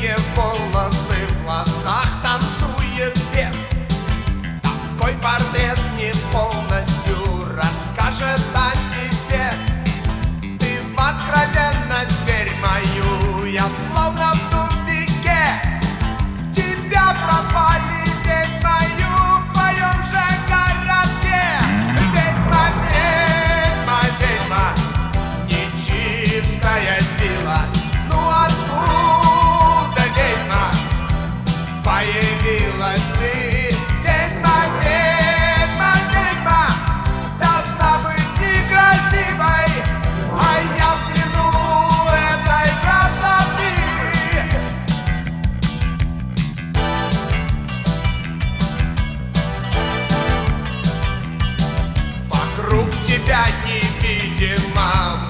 длинные волосы, в глазах танцует бес. Такой портрет не полностью расскажет о тебе. Ты в откровенность верь мою, я словно в тупике. Тебя прозвали ведьмою в твоем же городке. Ведьма, ведьма, ведьма, нечистая сила. Ну откуда, ведьма, появилась ты? Ведьма, ведьма, ведьма, должна быть некрасивой, а я в плену этой красоты. Вокруг тебя невидимо